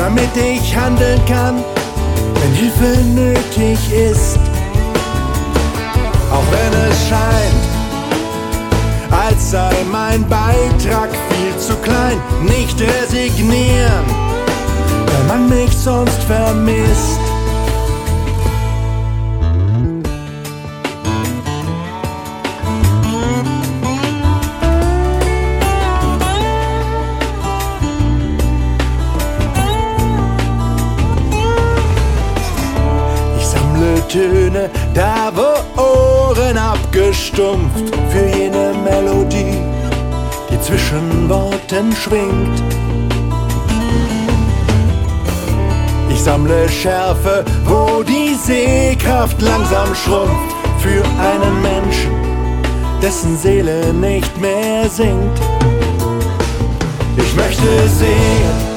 damit ich handeln kann, wenn Hilfe nötig ist. Auch wenn es scheint, als sei mein Beitrag viel zu klein, nicht resignieren, wenn man mich sonst vermisst. Töne, da wo Ohren abgestumpft, für jene Melodie, die zwischen Worten schwingt. Ich sammle Schärfe, wo die Sehkraft langsam schrumpft, für einen Menschen, dessen Seele nicht mehr singt. Ich möchte sehen,